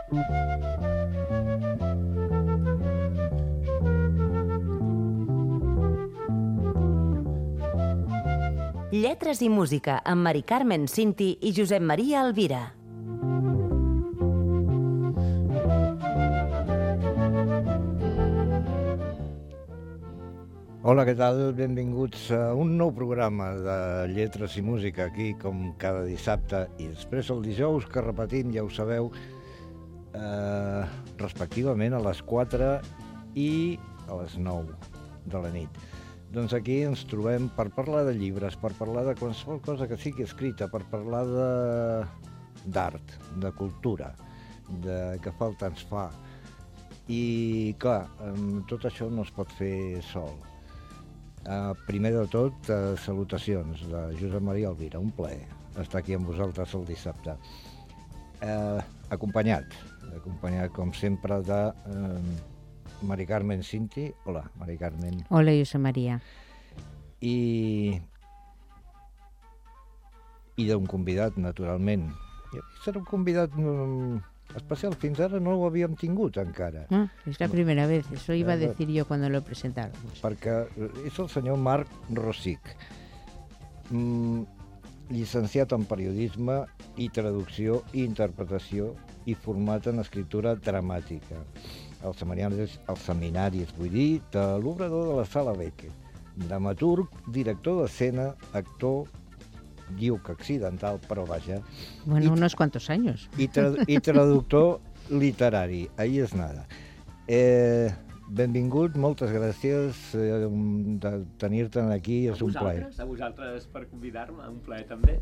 Lletres i música amb Mari Carmen Cinti i Josep Maria Alvira. Hola, què tal? Benvinguts a un nou programa de Lletres i Música, aquí com cada dissabte i després el dijous, que repetim, ja ho sabeu, respectivament a les 4 i a les 9 de la nit. Doncs aquí ens trobem per parlar de llibres, per parlar de qualsevol cosa que sigui escrita, per parlar d'art, de cultura, de què falta ens fa. I, clar, tot això no es pot fer sol. Primer de tot, salutacions de Josep Maria Alvira, un plaer estar aquí amb vosaltres el dissabte. Acompanyat com sempre de Mari Carmen Cinti. Hola, Mari Carmen. Hola, Josep Maria. I d'un convidat, naturalment. Serà un convidat especial, fins ara no ho havíem tingut encara. No, es la primera vez, eso iba a decir yo cuando lo presentáramos. Perquè és el senyor Marc Rosic, llicenciat en periodisme i traducció i interpretació i format en escriptura dramàtica. Els seminaris, vull dir, de l'obrador de la Sala Beckett, dramaturg, director d'escena, actor, diu que accidental, però vaja. Bueno, unos cuantos años. I traductor literari, ahí es nada. Benvingut, moltes gràcies de tenir-te aquí, és un plaer. A vosaltres per convidar-me, un plaer també.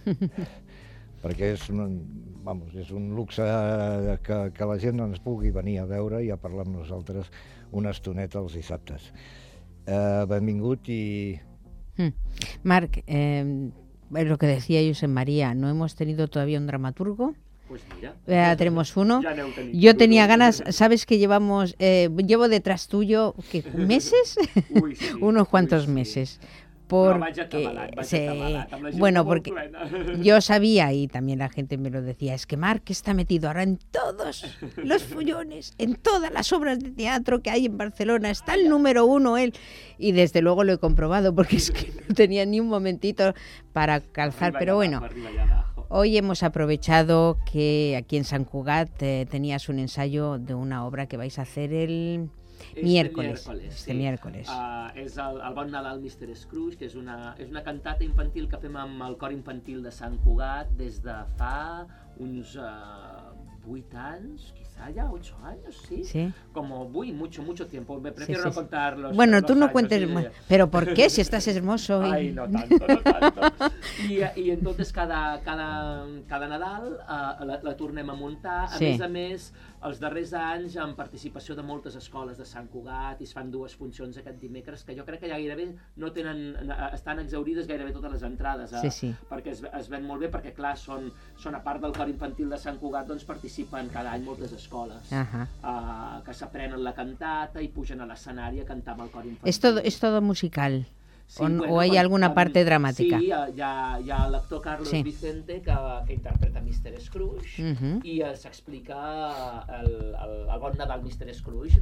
Perquè és un luxe que la gent ens pugui venir a veure i a parlar amb nosaltres una estoneta els dissabtes. Benvingut i... Marc, lo que decía Josep María, no hemos tenido todavía un dramaturgo. Pues mira, ya tenemos uno. Ya no Yo tenía ganas, sabes que llevo detrás tuyo, ¿qué, meses? Uy, sí, unos cuantos meses. Porque, bueno, porque yo sabía, y también la gente me lo decía, es que Marc está metido ahora en todos los follones, en todas las obras de teatro que hay en Barcelona, está el número 1 él, y desde luego lo he comprobado, porque es que no tenía ni un momentito para calzar, pero bueno. Hoy hemos aprovechado que aquí en Sant Cugat tenías un ensayo de una obra que vais a hacer el miércoles. Este miércoles. És el Bon Nadal, Mr. Scrooge, que és una cantata infantil que fem amb el cor infantil de Sant Cugat des de fa uns 8 anys, quizá ya 8 años, ¿sí? Sí. Como, mucho tiempo. Me prefiero no contar los Bueno, tú no años, cuentes, sí. Pero ¿por qué? Si estás hermoso. Ay, no tanto. I entonces cada Nadal la tornem a muntar. A més, els darrers anys, amb participació de moltes escoles de Sant Cugat, i es fan 2 funcions aquest dimecres, que jo crec que ja gairebé estan exaurides gairebé totes les entrades, perquè es ven molt bé, perquè clar, són a part del cor infantil de Sant Cugat, doncs participen cada any moltes escoles que s'aprenen la cantata i pugen a l'escenari a cantar amb el cor infantil. ¿Es todo musical? Sí, ¿O hay alguna parte dramática? Sí, hi ha l'actor Carlos Vicente que interpreta Mr. Scrooge i s'explica el Bon Nadal, Mr. Scrooge,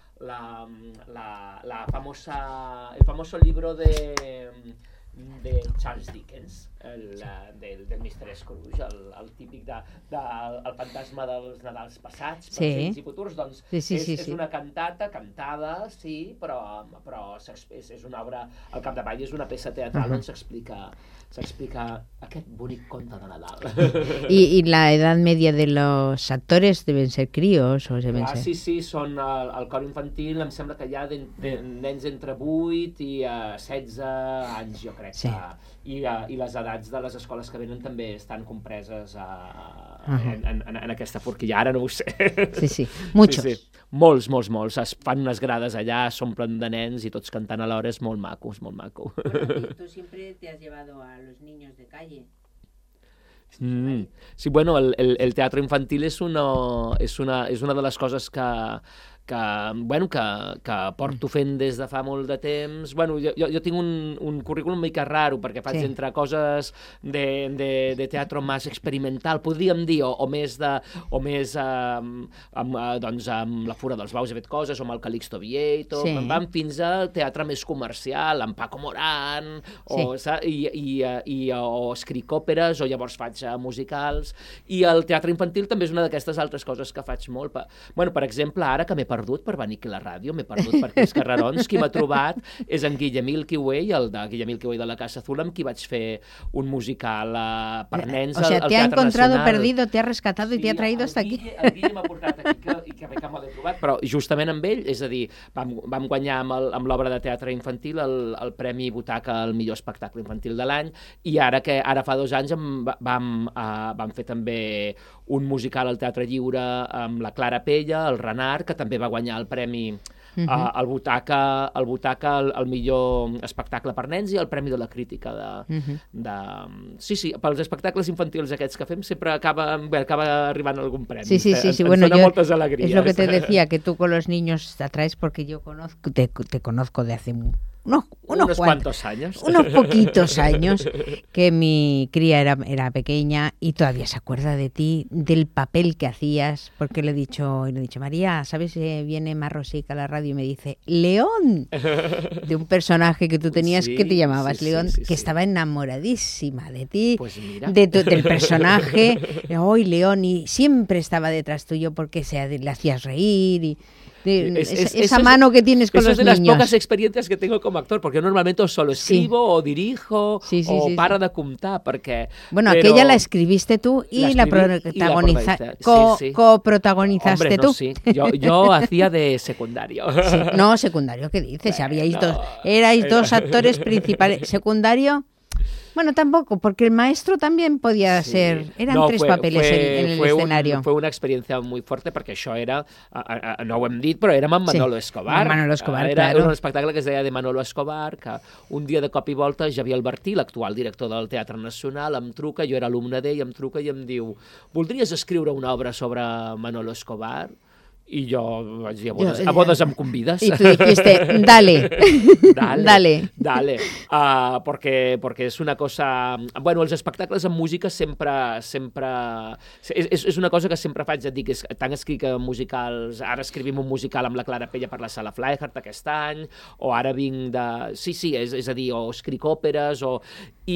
el famoso libro de Charles Dickens, del Mr. Scrooge, el típic del fantasma dels Nadals passats, presents i futurs, doncs és una cantata cantada, sí, però és una obra, al capdavall és una peça teatral on s'explica aquest bonic conte de Nadal. ¿Y la edad media de los actores deben ser críos? O deben ser? Sí, són el cor infantil, em sembla que hi ha nens entre 8 i 16 anys, jo crec. I les edats de les escoles que venen també estan compreses en aquesta forquilla. Ara no ho sé. Sí, muchos. Sí. Molts. Es fan unes grades allà, s'omplen de nens i tots cantant alhora, és molt maco, és molt maco. Bueno, tú siempre te has llevado a los niños de calle. Sí, bueno, el teatre infantil és una de les coses que porto fent des de fa molt de temps. Bueno, jo tinc un currículum una mica raro, perquè faig entre coses de teatre més experimental, podríem dir, o més amb la Fura dels Baus he fet coses, o amb el Calixto Vieto, van fins al teatre més comercial, amb Paco Morán, o escric òperes, o llavors faig musicals, i el teatre infantil també és una d'aquestes altres coses que faig molt. Per exemple, ara que m'he perdut per venir aquí a la ràdio, m'he perdut per aquells carrerons, qui m'ha trobat és en Guille Milky Way, el de Guille Milky Way de la Casa Azul, amb qui vaig fer un musical per nens al Teatre Nacional. O sea, te ha encontrado perdido, te ha rescatado y te ha traído hasta aquí. El Guille m'ha portat aquí i que me l'he trobat, però justament amb ell, és a dir, vam guanyar amb l'obra de teatre infantil el Premi Butaca al millor espectacle infantil de l'any, i ara fa 2 anys vam fer també un musical al Teatre Lliure amb la Clara Pella, el Renard, que també va guanyar el Premi el Butaca al millor espectacle per nens i el Premi de la Crítica Sí, pels espectacles infantils aquests que fem sempre acaba arribant algun premi. Sí. Bueno, dona moltes alegries. Es lo que te decía, que tú con los niños te atraes, porque yo te conozco de hace unos cuantos años. Unos poquitos años, que mi cría era pequeña y todavía se acuerda de ti, del papel que hacías, porque le he dicho, María, ¿sabes? Viene Marrosica a la radio y me dice, León, de un personaje que tú tenías que te llamabas León, que estaba enamoradísima de ti, pues mira. Del personaje, hoy León, y siempre estaba detrás tuyo porque le hacías reír y... esa mano que tienes con los niños. Es de las pocas experiencias que tengo como actor, porque yo normalmente solo escribo o dirijo o para de comptar, porque... Bueno, aquella la escribiste tú y la protagonizaste. Coprotagonizaste tú. No, sí. Yo hacía de secundario. Sí. No, secundario, ¿qué dices? Erais dos actores principales. ¿Secundario? Bueno, tampoco, porque el maestro también podía ser... Eran 3 papeles en el escenario. Fue una experiencia muy fuerte, perquè això era, no ho hem dit, però érem amb Manolo Escobar. Manolo Escobar, era un espectacle que es deia de Manolo Escobar, que un dia de cop i volta Javier Albertí, l'actual director del Teatre Nacional, em truca, jo era alumne d'ell, em truca i em diu, voldries escriure una obra sobre Manolo Escobar? Y yo vaig dir, a bodes em convides. Y tú dijiste, dale. Porque es una cosa... Bueno, els espectacles amb música sempre... És una cosa que sempre faig, et dic, tant escric musicals... Ara escrivim un musical amb la Clara Pella per la Sala Flaihert aquest any, o ara vinc de... Sí, és a dir, o escric òperes, o...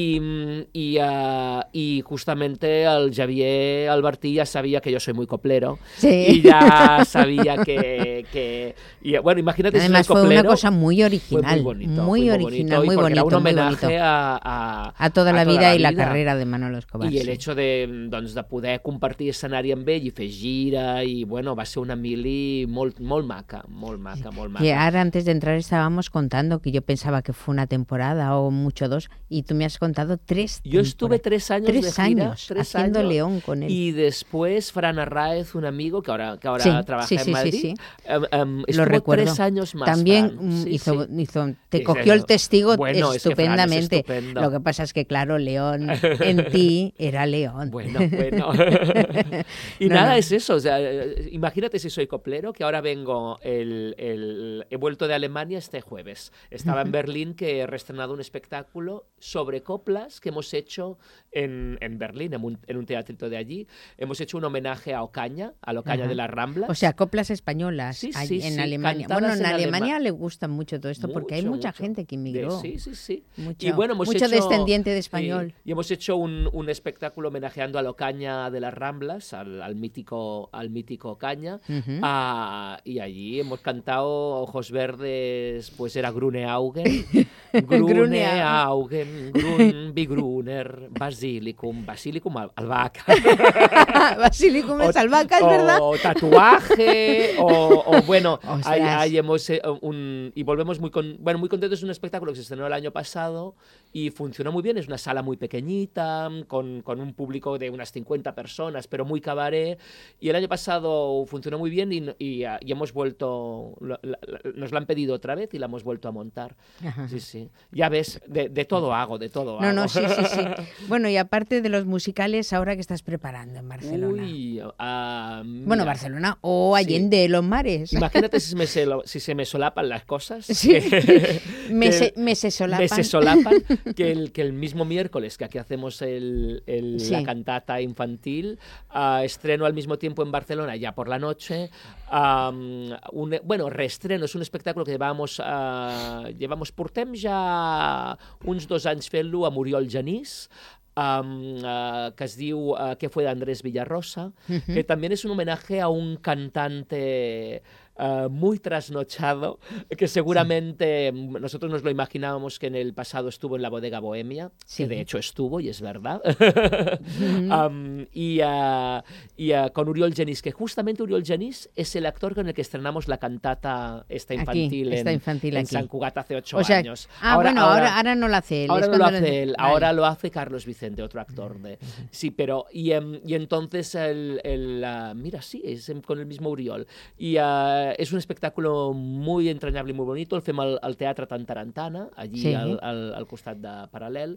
Y justamente el Javier Albertí ya sabía que yo soy muy coplero. Sí. Y ya sabía que bueno, imagínate. Además si soy coplero, fue una cosa muy original, muy original, muy bonito, era un muy homenaje bonito. a toda la vida y la carrera de Manolo Escobar. Y el hecho de poder compartir escenari amb ell i fer gira, y bueno, va ser una mili molt maca. Que ahora, antes de entrar, estábamos contando que yo pensaba que fue una temporada o mucho 2, y tú me has contado 3 Yo estuve 3 años de gira, haciendo León con él. Y después Fran Arraez, un amigo que ahora trabaja en Madrid, lo recuerdo. 3 años más. También Fran. te cogió el testigo bueno, estupendamente. Es que Fran es estupendo. Lo que pasa es que, claro, León en ti era León. Bueno. Y es eso. O sea, imagínate si soy coplero, que ahora vengo, he vuelto de Alemania este jueves. Estaba en Berlín, que he reestrenado un espectáculo sobre coplas que hemos hecho en Berlín, en un teatrito de allí. Hemos hecho un homenaje a Ocaña, de las Ramblas. O sea, coplas españolas en Alemania. Bueno, en Alemania le gusta mucho todo esto, porque hay mucha gente que inmigró. Sí. Mucho, y bueno, mucho descendiente de español. Y hemos hecho un espectáculo homenajeando a la Ocaña de las Ramblas, al mítico Ocaña. Y allí hemos cantado Ojos Verdes, pues era Grune Augen, Grun, Bigruner, Basilicum albahaca. Basilicum es albahaca, es verdad. O tatuaje, o bueno, ahí hemos y volvemos muy contentos. Es un espectáculo que se estrenó el año pasado y funcionó muy bien. Es una sala muy pequeñita, con un público de unas 50 personas, pero muy cabaret. Y el año pasado funcionó muy bien y hemos vuelto, nos la han pedido otra vez y la hemos vuelto a montar. Ajá. Sí. Ya ves, de todo hago. No, sí. Bueno, y aparte de los musicales, ahora que estás preparando en Barcelona. Uy, bueno, Barcelona o Allende, los mares. es. Imagínate si se me solapan las cosas. Sí. Me se solapan. Que el mismo miércoles que aquí hacemos la cantata infantil, estreno al mismo tiempo en Barcelona, ya por la noche, reestreno, és un espectacle que portem ja uns 2 anys fent-lo amb Oriol Genís, que es diu ¿Qué fue de Andrés Villarrosa? Que también es un homenaje a un cantante muy trasnochado, que seguramente nosotros nos lo imaginábamos que en el pasado estuvo en la Bodega Bohemia, que de hecho estuvo, y es verdad, con Oriol Genís, que justamente Oriol Genís es el actor con el que estrenamos la cantata infantil en Sant Cugat hace 8 años. Ahora no lo hace él. Ahora no lo hace él, ahora lo hace Carlos Vicente, otro actor. Sí, pero y entonces mira, sí, es con el mismo Oriol. Y és un espectacle molt entranyable i molt bonito, el fem al Teatre Tantarantana, allí al costat de Paral·lel,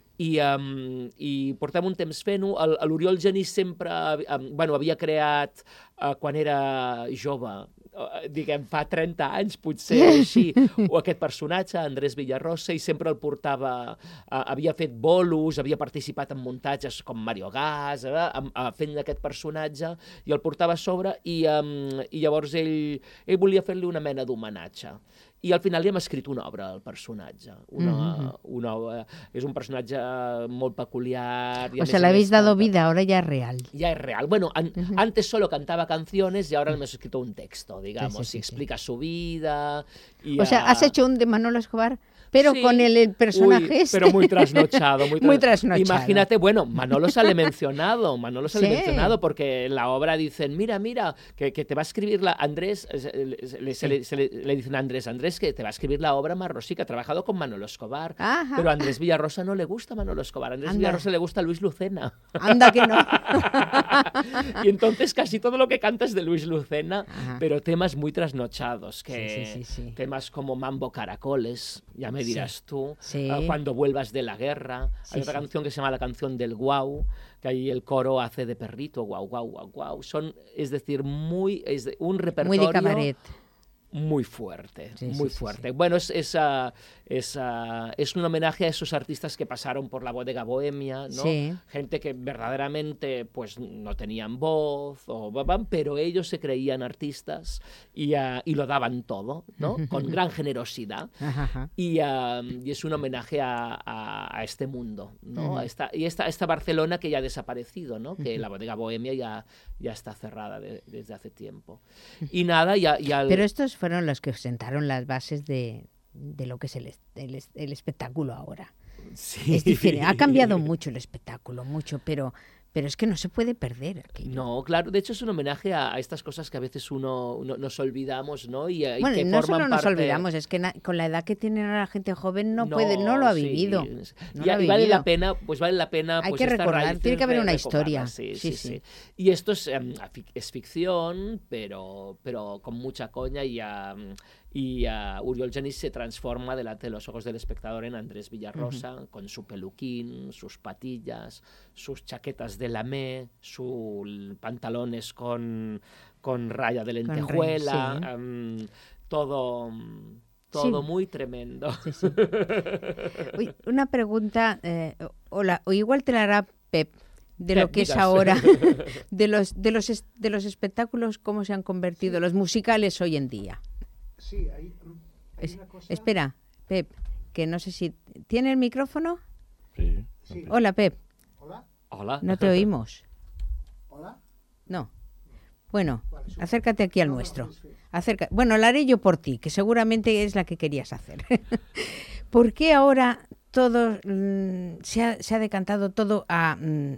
i portem un temps fent-ho. L'Oriol Genís sempre havia creat, quan era jove, diguem, fa 30 anys, potser així, o aquest personatge, Andrés Villarrosa, i sempre el portava, havia fet bolos, havia participat en muntatges com Mario Gas, fent aquest personatge, i el portava a sobre, i llavors ell volia fer-li una mena d'homenatge. I al final li hem escrit una obra al personatge. És un personatge molt peculiar. O sea, le habéis dado vida, ahora ya es real. Ya es real. Bueno, antes solo cantaba canciones y ahora le hemos escrito un texto, digamos, y explica su vida. O sea, has hecho un de Manolo Escobar, pero con el personaje pero muy trasnochado. Muy trasnochado. Imagínate, bueno, Manolo sale mencionado, porque en la obra dicen, mira, que te va a escribir Andrés, le dicen a Andrés que te va a escribir la obra Marrosí, que ha trabajado con Manolo Escobar. Ajá. Pero a Andrés Villarrosa no le gusta Manolo Escobar, a Andrés Villarrosa le gusta Luis Lucena. Anda que no. Y entonces casi todo lo que canta es de Luis Lucena, pero temas muy trasnochados, temas como Mambo Caracoles, ya me dirás tú, Cuando vuelvas de la guerra. Hay otra canción que se llama La canción del guau, que ahí el coro hace de perrito, guau, guau, guau, guau. Es decir, un repertorio... Muy de cabaret. Muy fuerte, muy fuerte. Bueno, es un homenaje a esos artistas que pasaron por la Bodega Bohemia, ¿no? Gente que verdaderamente pues no tenían voz, pero ellos se creían artistas y lo daban todo, ¿no? Con gran generosidad. Y es un homenaje a este mundo, ¿no? A esta Barcelona que ya ha desaparecido, ¿no? Que la Bodega Bohemia ya está cerrada desde hace tiempo. Y nada, Pero estos fueron los que sentaron las bases de lo que es el espectáculo ahora. Sí. Es diferente. Ha cambiado mucho el espectáculo, pero es que no se puede perder aquello. No, claro, de hecho es un homenaje a estas cosas que a veces nos olvidamos, ¿no? Y bueno, que no forman solo nos parte... olvidamos, es que con la edad que tiene ahora la gente joven no lo ha vivido. Vale la pena, hay que recordar, tiene que haber una historia. Sí. Y esto es ficción, pero con mucha coña y Oriol Genís se transforma delante de los ojos del espectador en Andrés Villarrosa, con su peluquín, sus patillas, sus chaquetas de lamé, sus pantalones con raya de lentejuela, todo muy tremendo. Sí. Uy, una pregunta, o igual te la hará Pep, de lo que es ahora, de los espectáculos, cómo se han convertido los musicales hoy en día. Sí, hay una cosa... Espera, Pep, que no sé si... ¿Tiene el micrófono? Sí. Hola, Pep. Hola. No te oímos. ¿Hola? No. Bueno, acércate aquí al nuestro. Bueno, la haré yo por ti, que seguramente es la que querías hacer. ¿Por qué ahora todo se ha decantado todo a...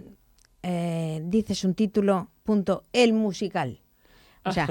dices un título, punto, el musical? O sea,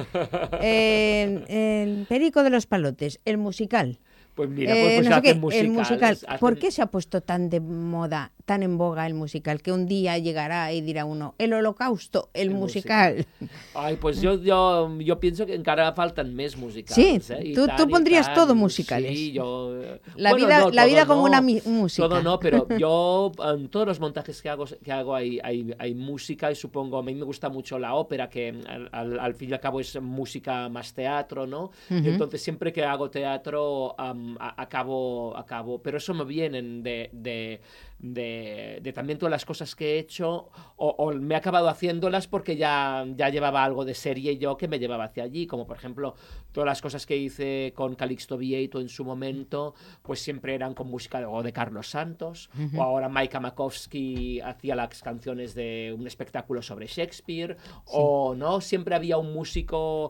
el Perico de los Palotes, el musical. Pues mira, pues el musical. ¿Por qué se ha puesto tan de moda tan en boga el musical, que un día llegará y dirá uno, el Holocausto, el musical. Ai, pues jo pienso que encara falten més musicals. Sí, tú pondrías todo musicales. Sí, yo... La vida como una música. Todo no, pero yo en todos los montajes que hago hay música, y supongo, a mí me gusta mucho la ópera, que al fin y al cabo es música más teatro, ¿no? Y entonces siempre que hago teatro acabo, pero eso me vienen de también todas las cosas que he hecho, o me he acabado haciéndolas porque ya llevaba algo de serie yo que me llevaba hacia allí, como por ejemplo todas las cosas que hice con Calixto Vieito en su momento, pues siempre eran con música de Carlos Santos, o ahora Maika Makowski hacía las canciones de un espectáculo sobre Shakespeare, o no, siempre había un músico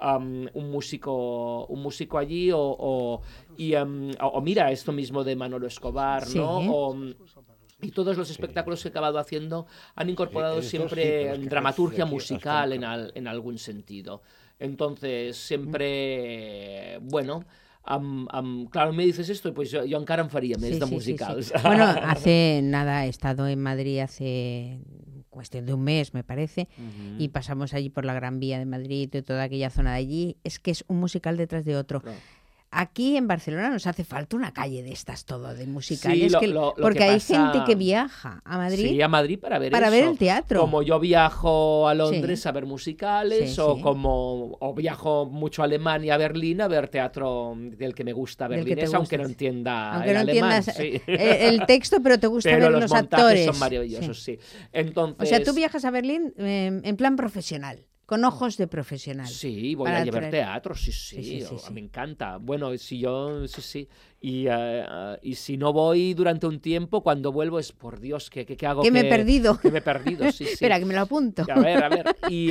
allí, o mira, esto mismo de Manolo Escobar, ¿no? Y todos los espectáculos que he acabado haciendo han incorporado siempre dramaturgia musical en algún sentido. Entonces, siempre, bueno, claro, me dices esto, pues yo encara en faria més de musicals. Sí. Bueno, hace nada he estado en Madrid hace cuestión de un mes, me parece, y pasamos allí por la Gran Vía de Madrid y toda aquella zona de allí. Es que es un musical detrás de otro. Claro. Aquí en Barcelona nos hace falta una calle de estas, todo de musicales, sí, porque hay gente que viaja a Madrid, sí, a Madrid para ver el teatro. Como yo viajo a Londres a ver musicales, o viajo mucho a Alemania, a Berlín, a ver teatro del que me gusta berlinés, aunque no entienda el alemán. Sí. El texto, pero te gusta ver los actores. Son maravillosos, sí. Entonces, o sea, tú viajas a Berlín en plan profesional. Con ojos de profesional. Sí, voy a ver teatro, sí. Me encanta. Bueno, sí. Y si no voy durante un tiempo, cuando vuelvo es, por Dios, ¿qué hago? Que me he perdido. Que me he perdido, sí. Espera, que me lo apunto. A ver.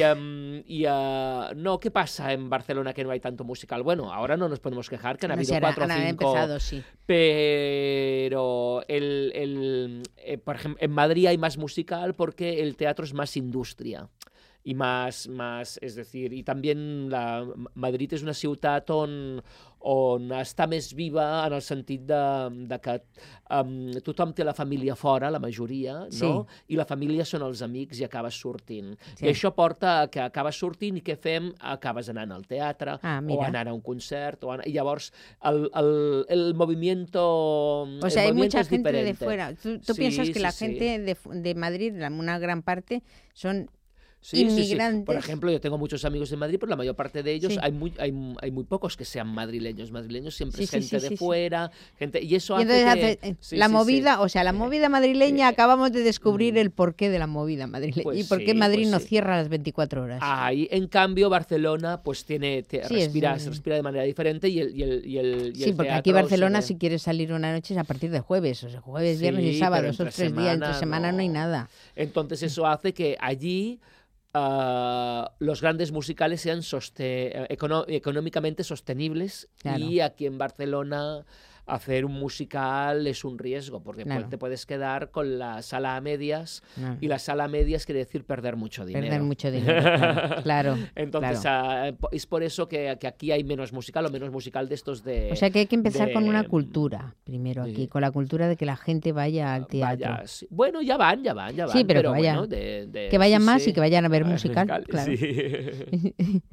No, ¿qué pasa en Barcelona que no hay tanto musical? Bueno, ahora no nos podemos quejar, que han habido 4 o 5. Empezado, sí. Pero por ejemplo, en Madrid hay más musical porque el teatro es más industria. I más, és a dir, i també Madrid és una ciutat on està més viva en el sentit de que tothom té la família fora, la majoria, no? I la família són els amics i acabes sortint. I això porta a que acabes sortint i què fem? Acabes anant al teatre o anant a un concert. I llavors el movimiento o sea, hay mucha gente de fuera. ¿Tú piensas que la gente de Madrid, una gran parte, son... inmigrantes. Sí. Por ejemplo, yo tengo muchos amigos en Madrid, pero la mayor parte de ellos hay muy pocos que sean madrileños. Madrileños siempre es gente de fuera, gente, y eso hace que... la movida, o sea, la movida madrileña, acabamos de descubrir el porqué de la movida madrileña, pues y por qué Madrid no cierra las 24 horas. Ahí, en cambio, Barcelona pues respira de manera diferente y el sí, porque aquí Barcelona, si quieres salir una noche es a partir de jueves, o sea, jueves, viernes y sábado, esos 3 días, entre semana no hay nada. Entonces eso hace que allí los grandes musicales sean económicamente sostenibles, claro. Y aquí en Barcelona hacer un musical es un riesgo, porque te puedes quedar con la sala a medias, y la sala a medias quiere decir perder mucho dinero. Perder mucho dinero, claro. Entonces, es por eso que aquí hay menos musical, o menos musical de estos de... O sea que hay que empezar con una cultura, primero aquí, con la cultura de que la gente vaya al teatro. Sí. Bueno, ya van. Sí, pero que vayan, bueno, que vayan más y que vayan a ver musical, claro. Sí.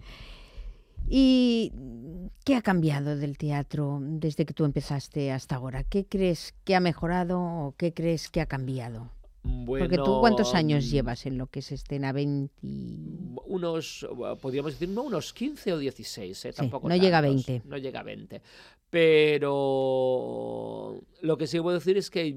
¿Y qué ha cambiado del teatro desde que tú empezaste hasta ahora? ¿Qué crees que ha mejorado o qué crees que ha cambiado? Bueno, porque tú, ¿cuántos años llevas en lo que es escena? 20... podríamos decir, unos 15 o 16, tampoco no llega a 20. No llega a 20. Pero lo que sí puedo decir es que...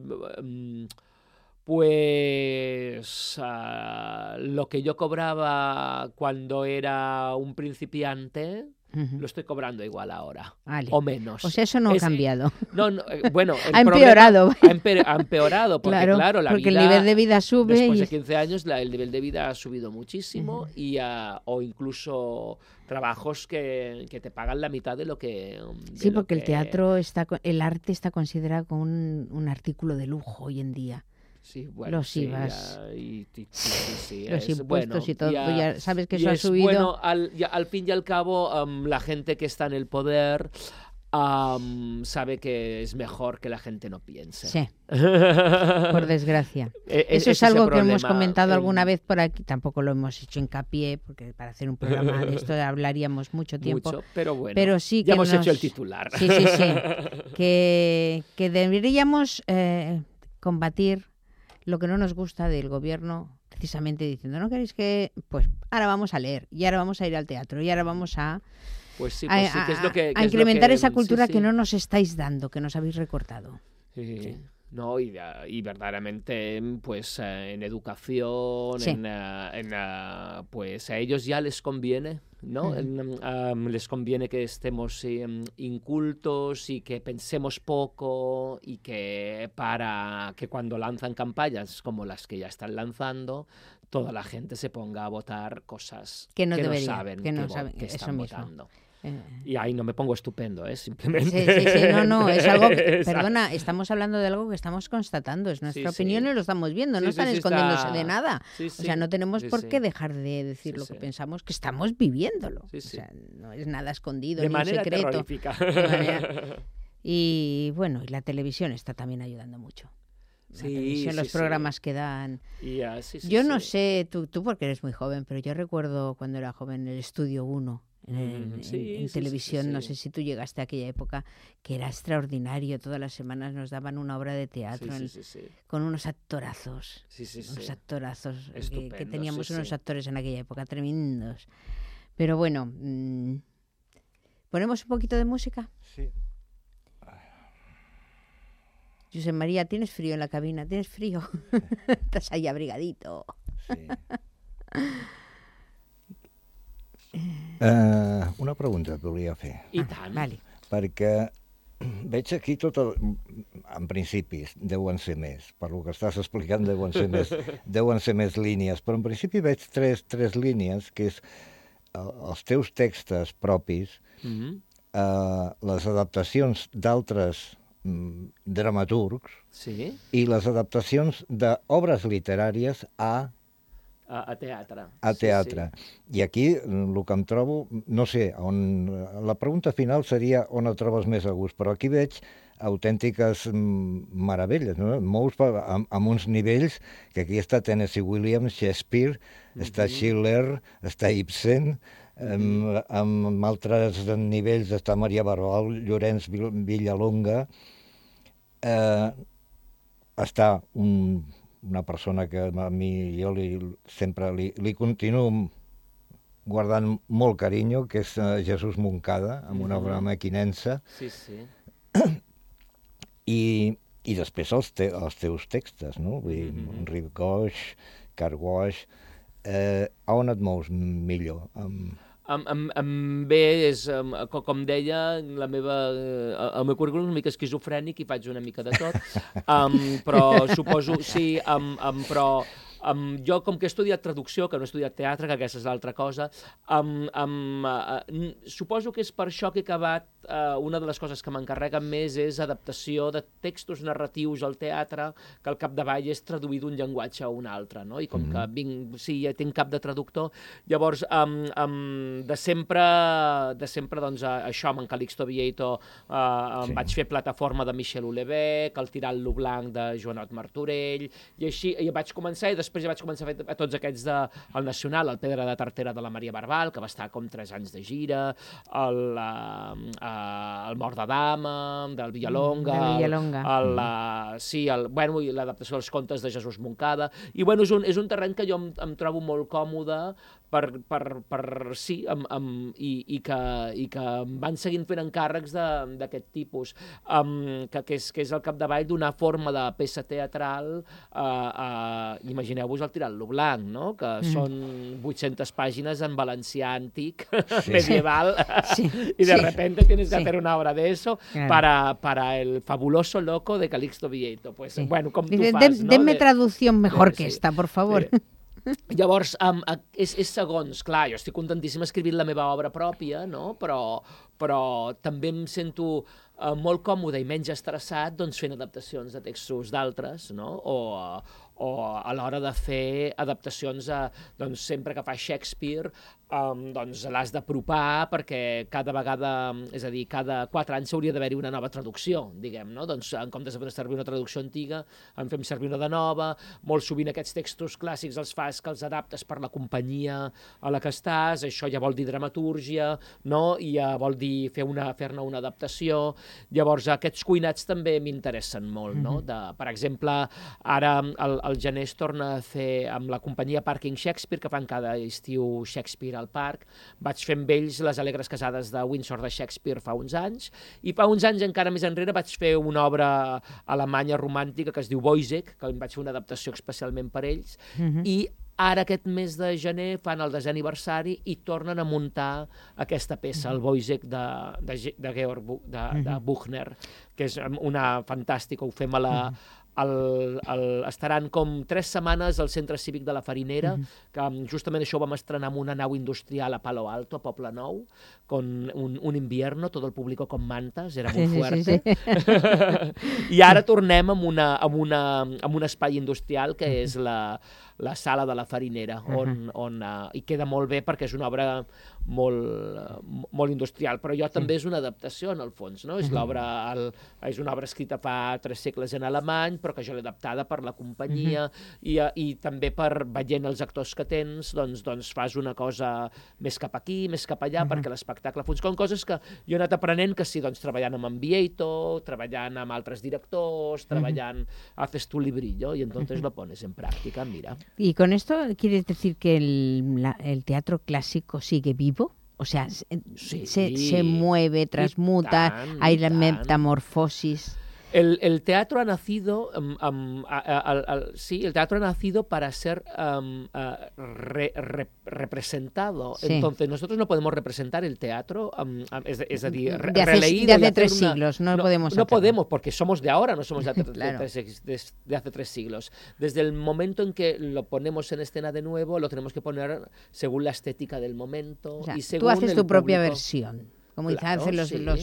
Pues lo que yo cobraba cuando era un principiante, lo estoy cobrando igual ahora, o menos. O sea, eso no ha cambiado. Bueno, ha empeorado. Ha empeorado, porque claro, porque el nivel de vida sube. Después de 15 años el nivel de vida ha subido muchísimo, o incluso trabajos que te pagan la mitad de lo que... Sí, porque el teatro, el arte está considerado como un artículo de lujo hoy en día. Sí, bueno, los IVAs, los impuestos y todo, ya sabes que eso ha subido. Bueno, al fin y al cabo, la gente que está en el poder sabe que es mejor que la gente no piense. Sí, por desgracia. Eso es algo que hemos comentado alguna vez por aquí, tampoco lo hemos hecho hincapié, porque para hacer un programa de esto hablaríamos mucho tiempo. Mucho, pero bueno, pero sí ya que hemos hecho el titular. Sí. Que deberíamos combatir lo que no nos gusta del gobierno, precisamente diciendo, ¿no queréis que...? Pues ahora vamos a leer, y ahora vamos a ir al teatro, y ahora vamos a... Pues sí, que es lo que... a incrementar esa cultura que no nos estáis dando, que nos habéis recortado. Sí. ¿No? Y verdaderamente, pues en educación, pues a ellos ya les conviene, ¿no? Les conviene que estemos incultos y que pensemos poco y que para que cuando lanzan campañas como las que ya están lanzando, toda la gente se ponga a votar cosas que no saben que están votando. Y ahí no me pongo estupendo, simplemente. Sí, no, es algo perdona, estamos hablando de algo que estamos constatando, es nuestra opinión y lo estamos viendo, no están escondiéndose de nada. O sea, no tenemos por qué dejar de decir lo que pensamos, que estamos viviéndolo. O sea, no es nada escondido de ni manera secreto. Terrorífica. Y bueno, y la televisión está también ayudando mucho. Los programas que dan. Yo no sé, tú porque eres muy joven, pero yo recuerdo cuando era joven el Estudio 1. En televisión, no sé si tú llegaste a aquella época, que era extraordinario. Todas las semanas nos daban una obra de teatro con unos actorazos. Actorazos que teníamos unos actores en aquella época tremendos. Pero bueno, ¿ponemos un poquito de música? Sí. Josep María, ¿tienes frío en la cabina? ¿Tienes frío? Estás ahí abrigadito. Sí. Una pregunta et volia fer. I tant. Vale. Perquè veig aquí en principi deuen ser més, per lo que estàs explicant deuen ser més línies, però en principi veig tres línies, que és els teus textos propis, les adaptacions d'altres dramaturgs i les adaptacions d'obres literàries a teatre. I aquí el que em trobo, no sé, la pregunta final seria on et trobes més a gust, però aquí veig autèntiques meravelles, no? Molts amb uns nivells, que aquí està Tennessee Williams, Shakespeare, està Schiller, està Ibsen, amb altres nivells està Maria Barbal, Llorenç Villalonga, està una persona que a mi jo sempre li continuo guardant molt carinyo, que és Jesús Moncada, amb una obra mequinensa. I després els teus textos, no? Rive Gauche, Car Wash. On et mous millor? Bé, com deia, el meu currículum és una mica esquizofrènic i faig una mica de tot, però suposo, però jo, com que he estudiat traducció, que no he estudiat teatre, que aquesta és l'altra cosa, suposo que és per això que he acabat, una de les coses que m'encarreguen més és adaptació de textos narratius al teatre, que al capdavall és traduir d'un llenguatge a un altre, no? I com que ja tinc cap de traductor, llavors, de sempre, doncs, això, amb en Calixto Vieito, vaig fer Plataforma de Michel Houellebecq, el Tirant lo Blanc de Joanot Martorell, i així vaig començar, i després ja vaig començar a fer tots aquests del Nacional, el Pedra de Tartera de la Maria Barbal, que va estar com 3 anys de gira, el Mort de Dama, del Villalonga, l'adaptació dels contes de Jesús Moncada, i bueno, és un terreny que jo em trobo molt còmode i que em van seguint fent encàrrecs d'aquest tipus, que és al capdavall d'una forma de peça teatral, imagineu-vos el Tirant lo Blanc, no? Que són 800 pàgines en valencià antic, medieval, y de repente tienes que hacer una obra de eso para el fabuloso loco de Calixto Vieito. Pues, bueno, com tu fas, no? Denme traducción mejor que esta, por favor. Llavors, és segons, clar, jo estic contentíssim escrivint la meva obra pròpia, no? Però també em sento molt còmode i menys estressat doncs, fent adaptacions de textos d'altres, no? O a l'hora de fer adaptacions, doncs, sempre que fa Shakespeare, doncs l'has d'apropar perquè cada vegada, és a dir, cada 4 anys hauria d'haver-hi una nova traducció, diguem, no? Doncs en comptes de fer servir una traducció antiga, en fem servir una de nova, molt sovint aquests textos clàssics els fas que els adaptes per la companyia a la que estàs, això ja vol dir dramatúrgia, no? I ja vol dir fer-ne una adaptació. Llavors aquests cuinats també m'interessen molt, no? Per exemple, ara al gener es torna a fer amb la companyia Parking Shakespeare, que fan cada estiu Shakespeare al parc. Vaig fer amb ells les Alegres Casades de Windsor de Shakespeare fa uns anys, i fa uns anys encara més enrere vaig fer una obra alemanya romàntica que es diu Woyzeck, que en vaig fer una adaptació especialment per ells, i ara aquest mes de gener fan el 10è aniversari i tornen a muntar aquesta peça, el Woyzeck de Georg de Buchner, que és una fantàstica, ho fem a la... estaran com 3 setmanes al Centre Cívic de la Farinera, que justament això ho vam estrenar amb una nau industrial a Palo Alto, a Poble Nou, con un invierno, todo el público con mantas, era muy fuerte. I ara tornem amb un espai industrial que és la sala de la Farinera, on hi queda molt bé perquè és una obra molt industrial, però jo també és una adaptació en el fons, no? És una obra escrita fa 3 segles en alemany, però que jo l'he adaptada per la companyia, i també veient els actors que tens, doncs fas una cosa més cap aquí, més cap allà, perquè l'espectacle funciona. Coses que jo he anat aprenent, que sí, doncs treballant amb Vieito, treballant amb altres directors, haces tu librillo y entonces lo pones en práctica, mira. ¿Y con esto quieres decir que el teatro clásico sigue vivo? O sea, sí, se mueve, transmuta, hay la metamorfosis. El teatro ha nacido, el teatro ha nacido para ser representado. Sí. Entonces, nosotros no podemos representar el teatro, es decir, de hace 3 siglos, no podemos. No podemos, porque somos de ahora, no somos de hace 3 siglos. Desde el momento en que lo ponemos en escena de nuevo, lo tenemos que poner según la estética del momento. O sea, y según tú haces tu propia público. Versión, como hacen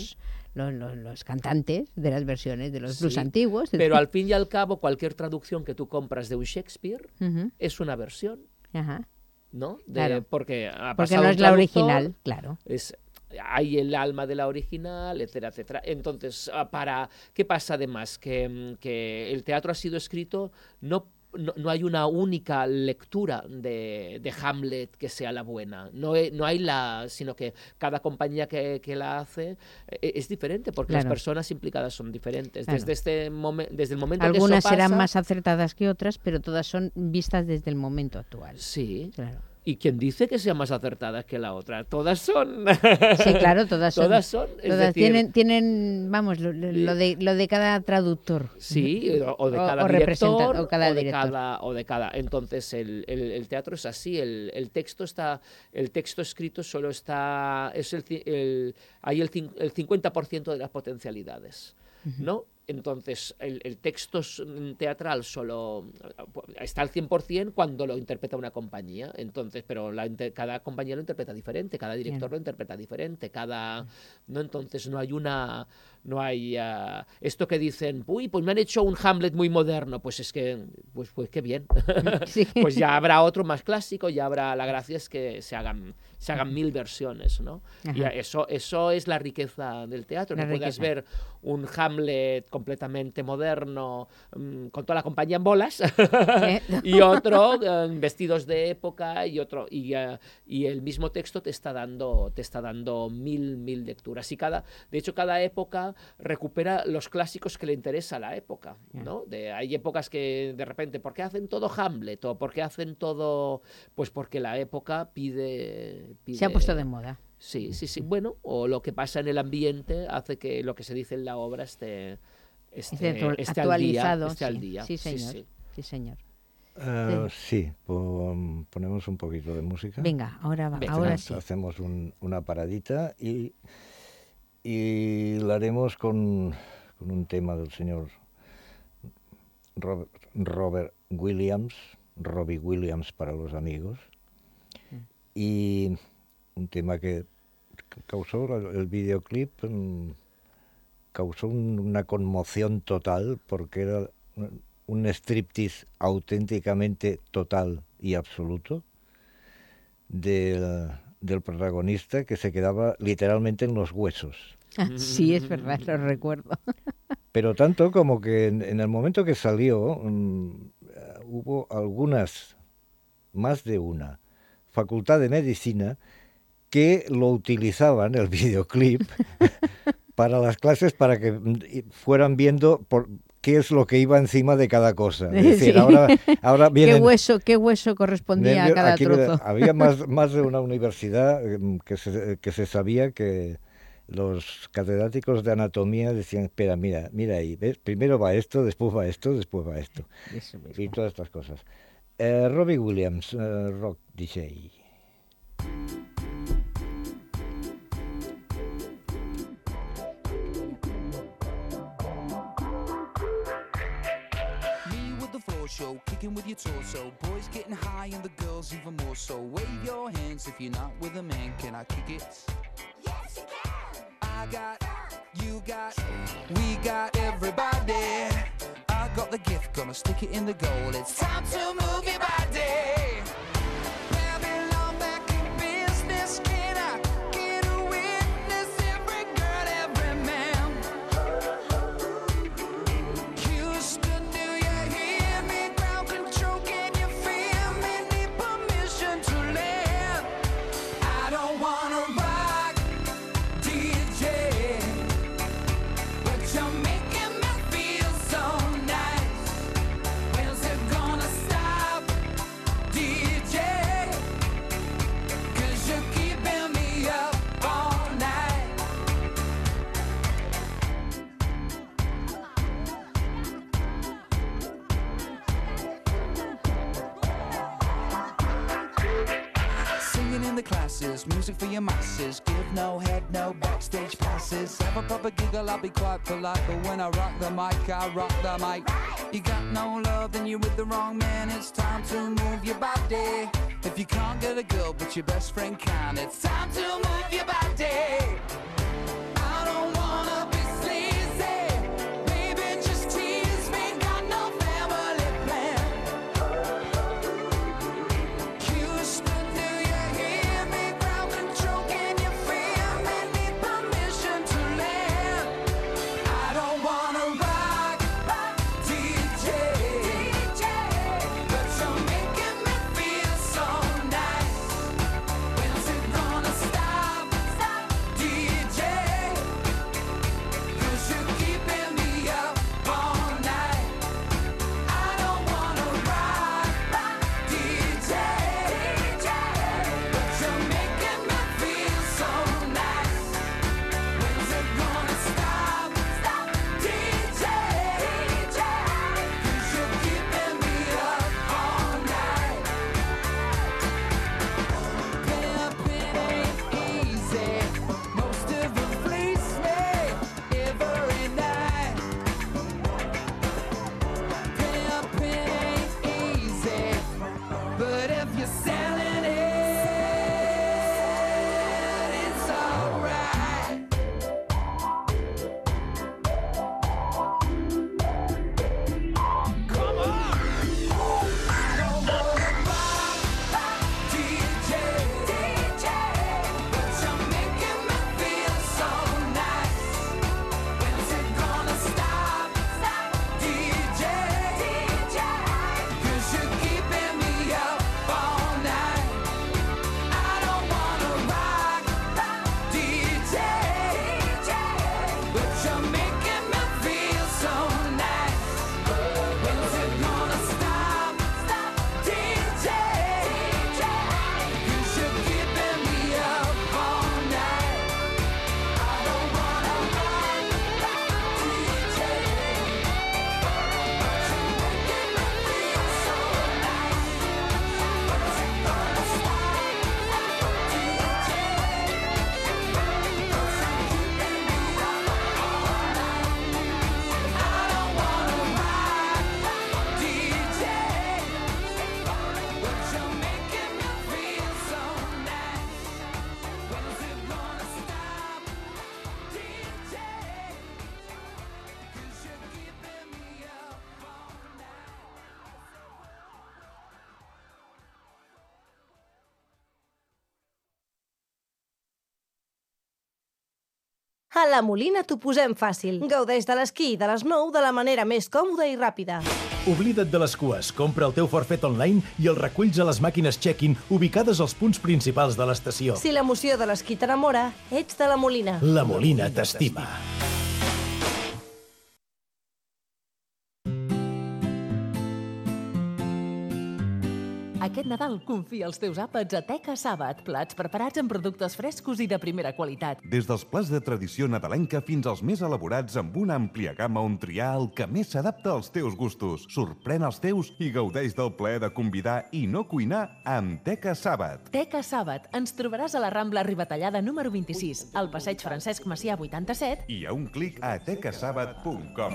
los cantantes de las versiones de los blues antiguos. Pero al fin y al cabo, cualquier traducción que tú compras de un Shakespeare es una versión, ¿no? Claro. Porque no es la original, claro. Hay el alma de la original, etcétera, etcétera. Entonces, ¿qué pasa además? Que el teatro ha sido escrito no hay una única lectura de Hamlet que sea la buena. No hay sino que cada compañía que la hace es diferente, porque las personas implicadas son diferentes. Claro. Desde el momento Algunas que eso pasa, serán más acertadas que otras, pero todas son vistas desde el momento actual. Sí. Claro. ¿Y quién dice que sean más acertadas que la otra? Todas son. Sí, claro, todas son. Todas son. Todas tienen, vamos, lo de cada traductor. Sí, o de cada director, o de cada. Entonces, el teatro es así. El texto escrito solo está. Hay el 50% de las potencialidades, ¿no? Entonces, el texto teatral solo está al 100% cuando lo interpreta una compañía. Entonces, pero cada compañía lo interpreta diferente, cada director lo interpreta diferente, ¿no? Entonces no hay esto que dicen, uy, pues me han hecho un Hamlet muy moderno, pues es que, pues qué bien. Sí. Pues ya habrá otro más clásico, la gracia es que se hagan 1000 versiones, ¿no? Y eso es la riqueza del teatro, que puedas ver un Hamlet completamente moderno, con toda la compañía en bolas, y otro vestidos de época, y otro, y el mismo texto te está dando 1000 lecturas. Y de hecho, cada época recupera los clásicos que le interesa a la época, ¿no? Hay épocas que de repente, ¿por qué hacen todo Hamlet? ¿O por qué hacen todo? Pues porque la época pide... Se ha puesto de moda. Sí. Bueno, o lo que pasa en el ambiente hace que lo que se dice en la obra esté actualizado. Esté al día. Sí, señor. Sí, señor. Sí, ponemos un poquito de música. Venga, ahora sí. Hacemos una paradita y la haremos con un tema del señor Robert Williams, Robbie Williams para los amigos, y un tema que causó el videoclip, causó una conmoción total porque era un striptease auténticamente total y absoluto del del protagonista que se quedaba literalmente en los huesos. Sí, es verdad, lo recuerdo. Pero tanto como que en el momento que salió hubo algunas, más de una, facultad de medicina que lo utilizaban, el videoclip, para las clases, para que fueran viendo qué es lo que iba encima de cada cosa. Es decir, Sí. ahora vienen... ¿Qué hueso correspondía a cada aquí trozo? había más de una universidad que se sabía que los catedráticos de anatomía decían, espera, mira ahí, ¿ves? Primero va esto, después va esto, después va esto. Eso mismo. Y todas estas cosas. Robbie Williams, Rock DJ. Show, kicking with your torso. Boys getting high and the girls even more so. Wave your hands if you're not with a man. Can I kick it? Yes, you can. I got, you got, we got everybody. I got the gift, gonna stick it in the goal. It's time to move your body. Babylon back in business. Can I get a witness? Every girl, every man. Houston, do you hear me? Ground control, can you feel me? Need permission to land. I don't wanna rock, DJ, but you're making me feel so nice. When's it gonna stop, DJ? 'Cause you're keeping me up all night. Singing in the classes, music for your masses. Give no head, no backstage passes. Have a proper giggle, I'll be quite polite. But when I rock the mic, I rock the mic. You got no love, then you're with the wrong man. It's time to move your body. If you can't get a girl, but your best friend can, it's time to move your body. I don't wanna be sleazy. Baby, just tease me. Got no family plan. Houston, do you hear me? Ground control, can you feel me? Need permission to land. I don't wanna rock, DJ, but you're making me feel so nice. When's it gonna stop, DJ? A La Molina t'ho posem fàcil. Gaudeix de l'esquí i de les 9 de la manera més còmoda i ràpida. Oblida't de les cues, compra el teu forfet online i el reculls a les màquines check-in ubicades als punts principals de l'estació. Si l'emoció de l'esquí t'enamora, ets de La Molina. La Molina t'estima. Aquest Nadal confia els teus àpats a Teca Sàbat, plats preparats amb productes frescos i de primera qualitat. Des dels plats de tradició nadalenca fins als més elaborats amb una àmplia gamma on triar el que més s'adapta als teus gustos. Sorprèn els teus i gaudeix del plaer de convidar i no cuinar amb Teca Sàbat. Teca Sàbat. Ens trobaràs a la Rambla Ribatallada número 26, al passeig Francesc Macià 87 i a un clic a tecasàbat.com.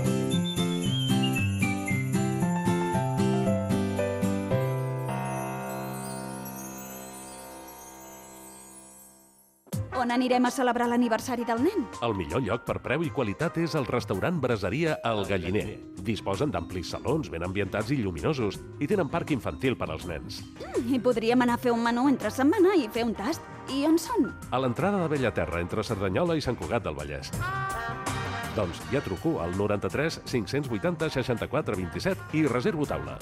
On anirem a celebrar l'aniversari del nen? El millor lloc per preu i qualitat és el restaurant Braseria El Galliner. Disposen d'amplis salons ben ambientats i lluminosos i tenen parc infantil per als nens. I podríem anar a fer un menú entre setmana i fer un tast. I on són? A l'entrada de Bellaterra, entre Cerdanyola i Sant Cugat del Vallès. Doncs ja truco al 93 580 64 27 i reservo taula.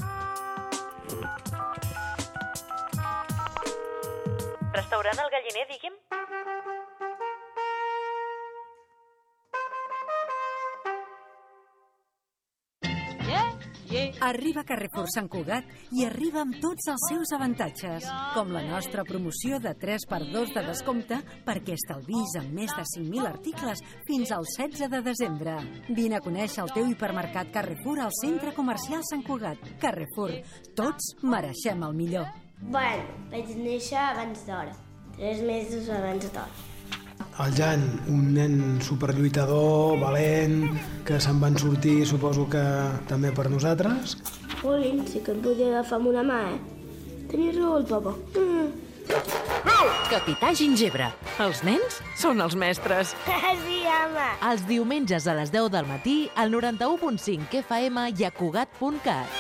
Restaurant El Galliner, digui'm? Arriba Carrefour Sant Cugat i arriba amb tots els seus avantatges, com la nostra promoció de 3x2 de descompte perquè estalvis amb més de 5.000 articles fins al 16 de desembre. Vine a conèixer el teu hipermercat Carrefour al Centre Comercial Sant Cugat. Carrefour, tots mereixem el millor. Bueno, vaig néixer abans d'hora, 3 mesos abans d'hora. El Jan, un nen superlluitador, valent, que se'n van sortir, suposo que també per nosaltres. Olin, sí que em podia agafar amb una mà, Tenia raó el papa. Capità Gingebre. Els nens són els mestres. Sí, home. Els diumenges a les 10 del matí al 91.5 FM i a Cugat.cat.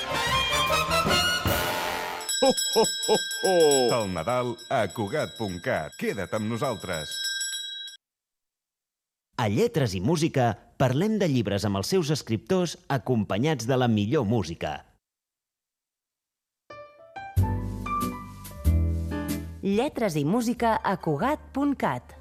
Ho, ho, ho, ho! El Nadal a Cugat.cat. Queda't amb nosaltres. A Lletres i Música parlem de llibres amb els seus escriptors acompanyats de la millor música. Lletres i música a Cugat.cat.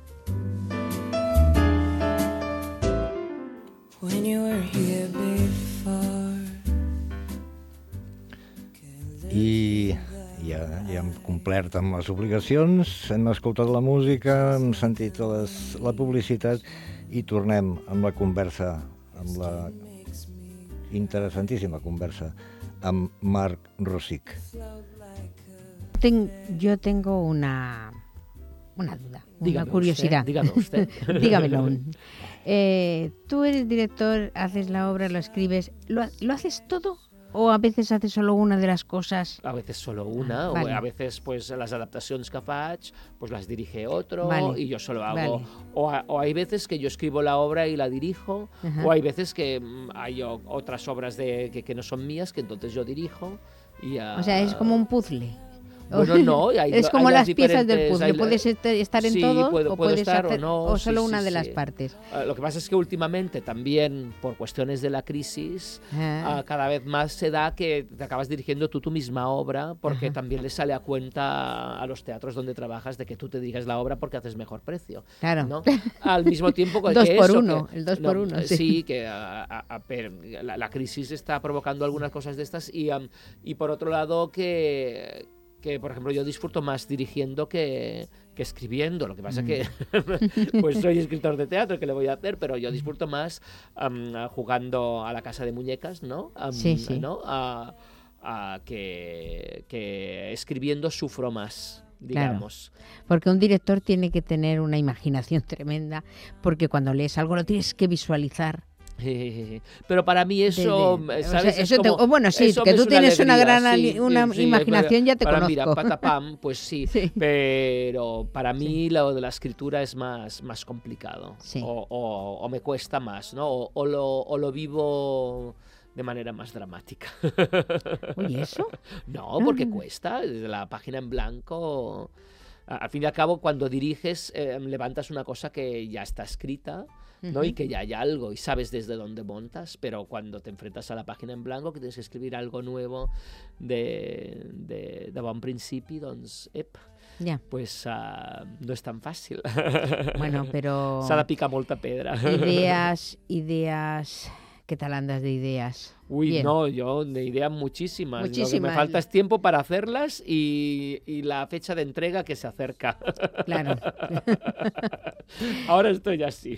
I ja hem complert amb les obligacions, hem escoltat la música, hem sentit la publicitat i tornem amb la conversa, amb la interessantíssima conversa amb Marc Rosic. Yo tengo una duda, Dígame una curiosidad. Usted. Dígamelo. Tú eres director, haces la obra, lo escribes, ¿lo haces todo? ¿O a veces haces solo una de las cosas? A veces solo una, vale. O a veces pues las adaptaciones que faig, pues las dirige otro, Vale. y yo solo hago. Vale. O hay veces que yo escribo la obra y la dirijo, Ajá. o hay veces que hay otras obras que no son mías, que entonces yo dirijo. Y, O sea, es como un puzzle. Bueno, no, es como hay las piezas del diferentes- puzzle. Puedes estar en sí, todo puedo o puedes estar hacer o no. o solo sí, una sí, de las sí. partes. Lo que pasa es que últimamente también por cuestiones de la crisis cada vez más se da que te acabas dirigiendo tú tu misma obra porque Ajá. también le sale a cuenta a los teatros donde trabajas de que tú te diriges la obra porque haces mejor precio. Claro. ¿no? Al mismo tiempo que Dos por eso, uno, que- el 2 no, por 1. Sí, que la crisis está provocando algunas cosas de estas y por otro lado que por ejemplo yo disfruto más dirigiendo que escribiendo. Lo que pasa que pues soy escritor de teatro, que le voy a hacer, pero yo disfruto más jugando a la casa de muñecas, ¿no? Sí, sí. ¿no? Que escribiendo sufro más, digamos. Claro, porque un director tiene que tener una imaginación tremenda, porque cuando lees algo lo tienes que visualizar. Pero para mí eso, ¿sabes? O sea, bueno, sí, eso que me tú es tienes una alegría, gran sí, sí, imaginación, ya te para, conozco. Mira, patapam, pues sí, pero para mí lo de la escritura es más complicado, o me cuesta más, ¿no? O lo vivo de manera más dramática. Oye, ¿eso? No, porque cuesta, desde la página en blanco al fin y al cabo, cuando diriges, levantas una cosa que ya está escrita, ¿no? Y que ya hay algo y sabes desde dónde montas, pero cuando te enfrentas a la página en blanco, que tienes que escribir algo nuevo de bon principi, doncs, pues no és tan fàcil. Bueno, però... S'ha de picar molta pedra. Ideas... ¿Qué tal andas de ideas? Uy, bien. No, yo de ideas muchísimas. Lo que me falta es tiempo para hacerlas y la fecha de entrega que se acerca. Claro. Ahora estoy así.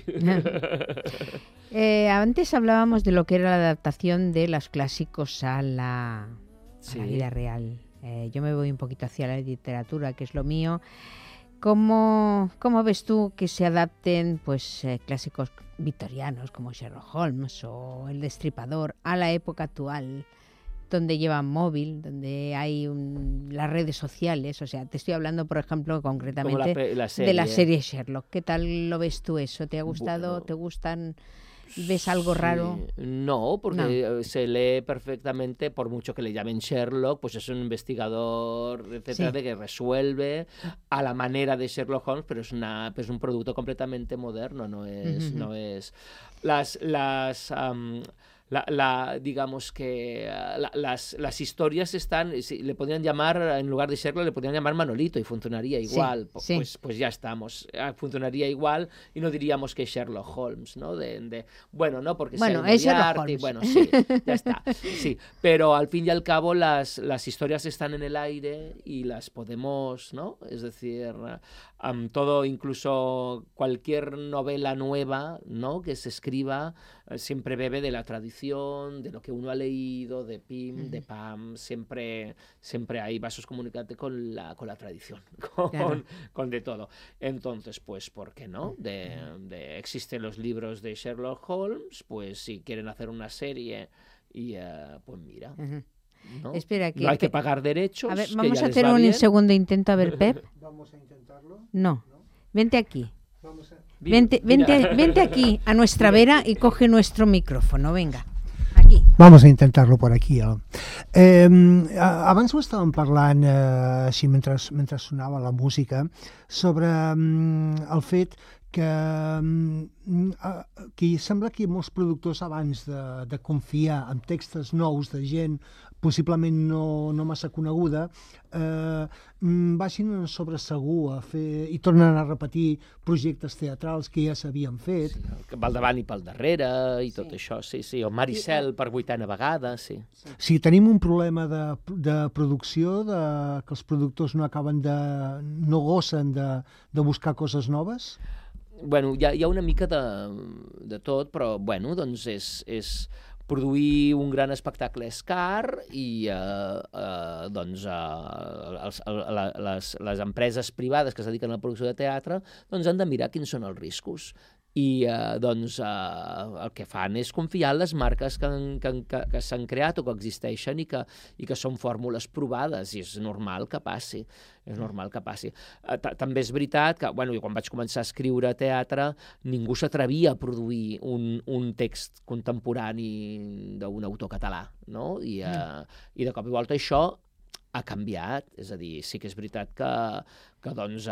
Antes hablábamos de lo que era la adaptación de los clásicos a la vida real. Yo me voy un poquito hacia la literatura, que es lo mío. ¿Cómo ves tú que se adapten pues clásicos victorianos como Sherlock Holmes o El Destripador a la época actual, donde llevan móvil, donde hay las redes sociales? O sea, te estoy hablando, por ejemplo, concretamente de la serie Sherlock. ¿Qué tal lo ves tú eso? ¿Te ha gustado? Bueno, ¿te gustan? ¿Ves algo raro? No, porque se lee perfectamente, por mucho que le llamen Sherlock, pues es un investigador, etcétera, de que resuelve a la manera de Sherlock Holmes, pero es un producto completamente moderno, no es digamos que las historias están, le podrían llamar, en lugar de Sherlock, le podrían llamar Manolito y funcionaría igual. Pues ya estamos, funcionaría igual y no diríamos que es Sherlock Holmes, ¿no? Bueno, no, porque es Sherlock Holmes. Bueno, sí, ya está. Sí, pero al fin y al cabo las historias están en el aire y las podemos, ¿no? Es decir, todo, incluso cualquier novela nueva, ¿no?, que se escriba, siempre bebe de la tradición, de lo que uno ha leído, de Pim, de Pam, siempre hay vasos comunicantes con la tradición, con de todo. Entonces, pues, ¿por qué no? Existen los libros de Sherlock Holmes, pues si quieren hacer una serie, y pues mira... ¿no? Espera, no hay que pagar derechos. A ver, vamos a hacer un segundo intento, a ver, Pep. ¿Vamos a intentarlo? No. Vente aquí. Vente aquí, a nuestra vera, y coge nuestro micrófono, venga. Aquí. Vamos a intentar-lo por aquí. Abans ho estàvem parlant, així mentre sonava la música, sobre el fet que sembla que molts productors, abans de confiar en textos nous de gent possiblement no massa coneguda, vagin sobre segur a fer i tornen a repetir projectes teatrals que ja s'havien fet. Sí, pel davant i pel darrere i tot això, sí. O Maricel per 8a vegada, sí. Sí, tenim un problema de producció, que els productors no gossen de buscar coses noves? Bueno, hi ha una mica de tot, però bueno, doncs és produir un gran espectacle és car i doncs les empreses privades que es dediquen a la producció de teatre doncs han de mirar quins són els riscos. I doncs el que fan és confiar en les marques que s'han creat o que existeixen i que són fórmules provades, i és normal que passi. També és veritat que, bueno, quan vaig començar a escriure teatre, ningú s'atrevia a produir un text contemporani d'un autor català, no? I de cop i volta això ha canviat, és a dir, sí que és veritat que doncs,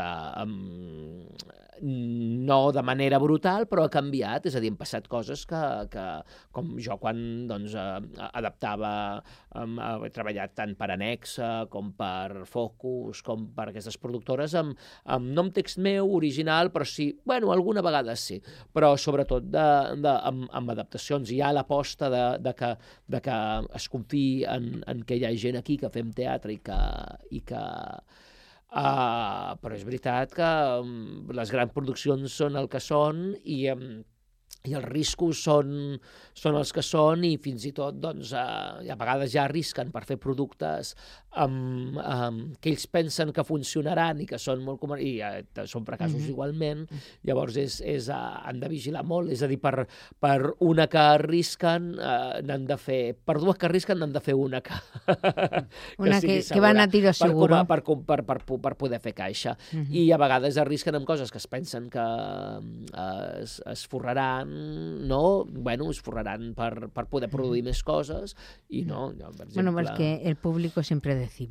no de manera brutal, però ha canviat, és a dir, han passat coses que com jo quan doncs, adaptava, he treballat tant per Anexa com per Focus, com per aquestes productores, no amb text meu original, però sí, bueno, alguna vegada sí, però sobretot amb adaptacions. Hi ha l'aposta de que es confiï en que hi ha gent aquí que fem teatre i que però és veritat que les grans produccions són el que són i els riscos són els que són, i fins i tot doncs, a vegades ja arrisquen per fer productes que ells pensen que funcionaran i que són molt i són fracassos igualment. Llavors han de vigilar molt, és a dir, per una que arrisquen n'han de fer, per dues que arrisquen n'han de fer una que van a tiro seguro per poder fer caixa. I a vegades arrisquen amb coses que es pensen que es forraran, no? Bueno, es forraran per poder produir més coses i no. Per exemple... Bueno, es que el público es impredecible.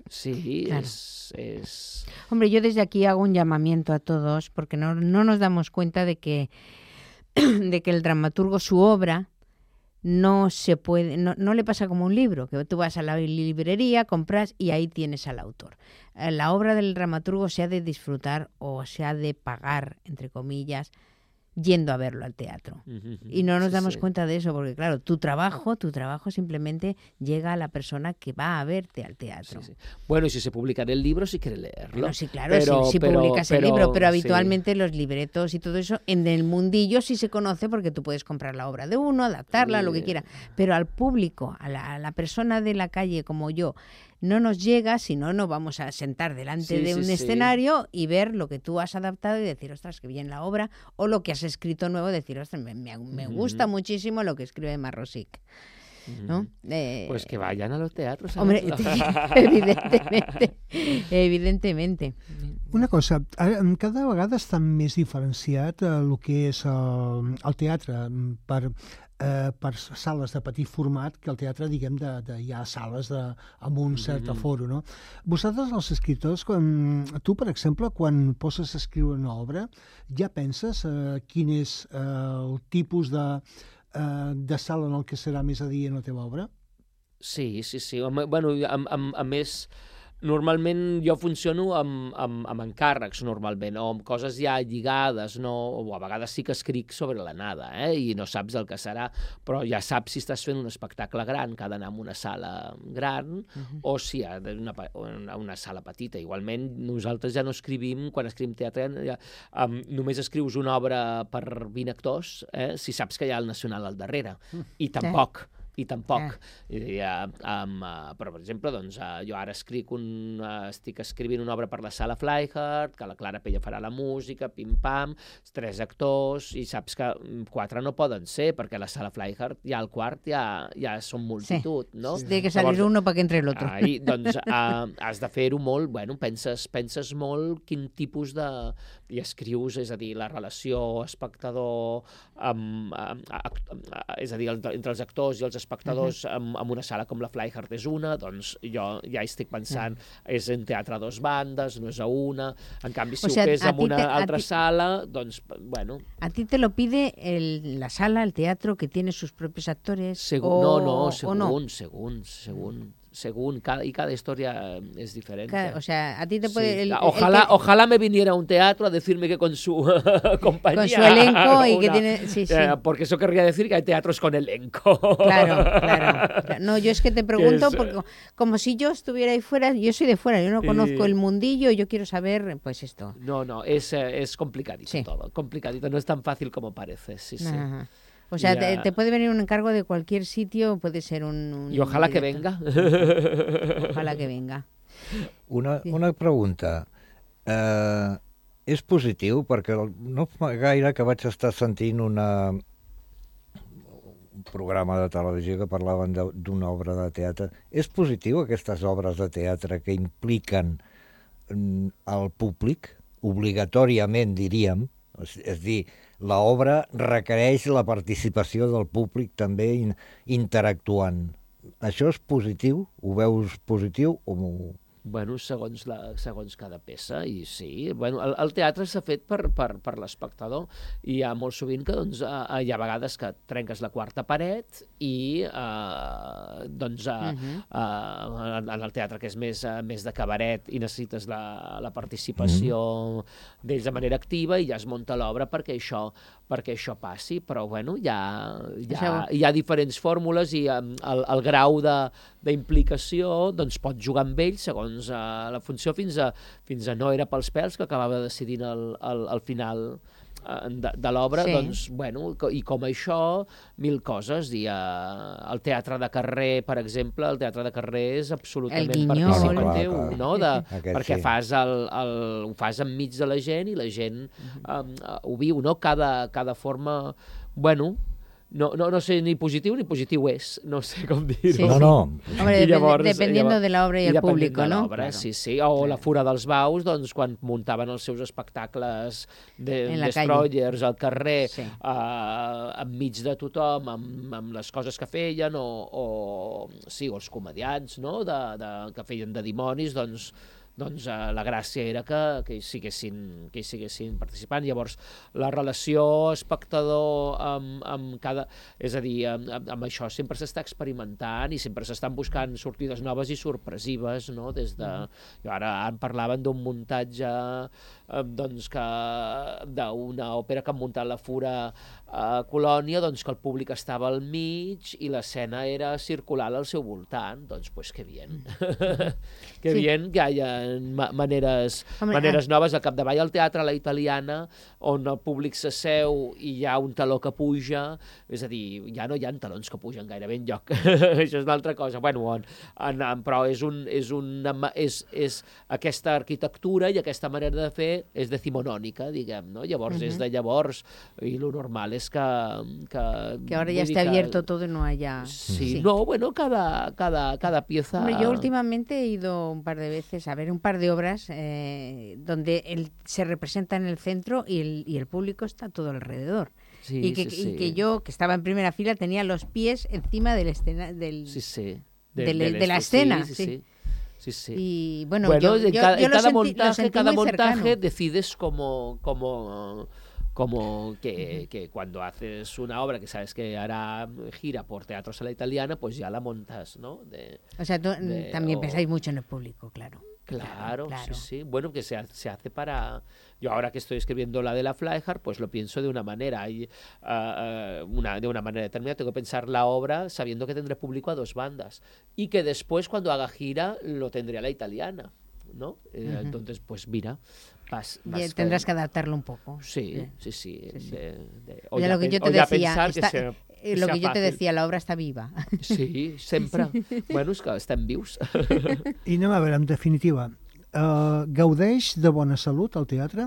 Sí, Claro. es... Hombre, yo desde aquí hago un llamamiento a todos porque no nos damos cuenta de que el dramaturgo, su obra, no se puede, no le pasa como un libro, que tú vas a la librería, compras y ahí tienes al autor. La obra del dramaturgo se ha de disfrutar o se ha de pagar, entre comillas, yendo a verlo al teatro. Y no nos damos cuenta de eso, porque claro, tu trabajo simplemente llega a la persona que va a verte al teatro. Bueno, y si se publica en el libro, si quiere leerlo. Bueno, sí, claro, si publicas el libro, pero habitualmente los libretos y todo eso, en el mundillo sí se conoce porque tú puedes comprar la obra de uno, adaptarla, lo que quiera, pero al público, a la persona de la calle como yo, no nos llega, si no, nos vamos a sentar delante de un escenario y ver lo que tú has adaptado y decir, ostras, que bien la obra, o lo que has escrito nuevo, decir, ostras, me gusta muchísimo lo que escribe Marrosic. ¿No? Pues que vayan a los teatros. Hombre, evidentemente. Una cosa, cada vegada està més diferenciat el que és el teatre per sales de petit format, que el teatre, diguem, hi ha sales amb un cert aforo, no? Vosaltres, els escriptors, tu, per exemple, quan poses a escriure una obra, ja penses quin és el tipus de sala en el que serà més adient la teva obra? Sí. Bueno, a més, normalment jo funciono amb encàrrecs, normalment, o amb coses ja lligades, no? O a vegades sí que escric sobre la nada, i no saps el que serà, però ja saps si estàs fent un espectacle gran, que ha d'anar a una sala gran, o si ha d'anar a una sala petita. Igualment, nosaltres ja no escrivim, quan escrivim teatre, només escrius una obra per 20 actors, si saps que hi ha el Nacional al darrere, i tampoc. Però, per exemple, doncs, jo ara estic escrivint una obra per la Sala Flyhard, que la Clara Pella farà la música, pim-pam, 3 actors, i saps que 4 no poden ser, perquè la Sala Flyhard ja al quart ja són multitud, no? Tiene que salir uno para que entre el otro. Doncs has de fer-ho molt, bueno, penses molt quin tipus de... i escrius, és a dir, la relació espectador, és a dir, entre els actors i els espectadors en una sala com la Flyhard és una, doncs jo ja estic pensant, és en teatre a 2 bandes, no és a una, en canvi si ho fes en una altra sala, doncs, bueno... ¿A ti te lo pide la sala, el teatro, que tiene sus propios actores? Según, y cada historia es diferente. O sea, a ti te puede... Ojalá me viniera a un teatro a decirme que con su compañía... Con su elenco y que tiene... Sí. Porque eso querría decir que hay teatros con elenco. Claro. No, yo es que te pregunto, porque como si yo estuviera ahí fuera, yo soy de fuera, yo no conozco el mundillo, yo quiero saber, pues esto. No, es complicadito todo, complicadito, no es tan fácil como parece, sí. O sea, te puede venir un encargo de cualquier sitio, puede ser y ojalá que venga. Ojalá que venga. Una pregunta. És positiu, perquè no fa gaire que vaig estar sentint un programa de televisió que parlaven d'una obra de teatre. És positiu aquestes obres de teatre que impliquen el públic, obligatòriament, diríem? És dir, l'obra requereix la participació del públic també interactuant. Això és positiu? Ho veus positiu o... Bueno, segons cada peça, i sí. Bueno, el teatre s'ha fet per l'espectador, i hi ha molt sovint que doncs, hi ha vegades que trenques la quarta paret i doncs en el teatre, que és més de cabaret, i necessites la participació d'ells de manera activa, i ja es munta l'obra perquè això passi, però bueno, hi ha diferents fórmules, i el grau d'implicació doncs pot jugar amb ells segons la funció, fins a No era pels pèls, que acabava decidint al final de l'obra, doncs, bueno, i com això, 1000 coses. I el teatre de carrer, per exemple, el teatre de carrer és absolutament participatiu, no? Perquè ho fas enmig de la gent, i la gent ho viu, no? Cada forma, bueno, no sé ni positiu és, no sé com dir-ho. Sí, No. Hombre, dependiendo de la obra y el público, ¿no? Claro. Sí. O la Fura dels Baus, doncs, quan muntaven els seus espectacles de destroyers al carrer, enmig de tothom, amb les coses que feien, o els comediants, no?, que feien de dimonis, doncs la gràcia era que hi siguessin participant. Llavors, la relació espectador amb cada... És a dir, amb això sempre s'està experimentant i sempre s'estan buscant sortides noves i sorpresives, no? Ara parlaven d'un muntatge d'una òpera que han muntat la Fura a Colònia, que el públic estava al mig i l'escena era circular al seu voltant. Doncs que bien. Que bien que hi ha maneres noves. Al capdavall al Teatre a la Italiana, on el públic s'asseu i hi ha un taló que puja, és a dir, ja no hi ha talons que pugen gairebé enlloc. Això és una altra cosa. Però és aquesta arquitectura i aquesta manera de fer és decimonònica, diguem, no? Llavors és de llavors, i lo normal és que ahora ya está abierto todo y no haya... Sí. No, bueno, cada pieza... Hombre, yo últimamente he ido un par de veces a ver un par de obras donde se representa en el centro y el público está todo alrededor. Y que yo, que estaba en primera fila, tenía los pies encima del escena, de la escena. Sí. Y bueno, yo cada montaje montaje decides como que cuando haces una obra que sabes que hará gira por teatros a la italiana, pues ya la montas, ¿no? O sea, también pensáis mucho en el público, claro. Claro. Sí. Bueno, que se hace para... Yo ahora que estoy escribiendo la de la Flaihard, pues lo pienso de una manera. De una manera determinada. Tengo que pensar la obra sabiendo que tendré público a dos bandas. Y que después, cuando haga gira, lo tendré a la italiana, ¿no? Entonces, pues mira... tendrás que adaptarlo un poco. Sí. Lo que yo te decía... Lo que yo te decía, la obra està viva. Sí, sempre. Bueno, és que estem vius. I anem a veure, en definitiva, gaudeix de bona salut el teatre?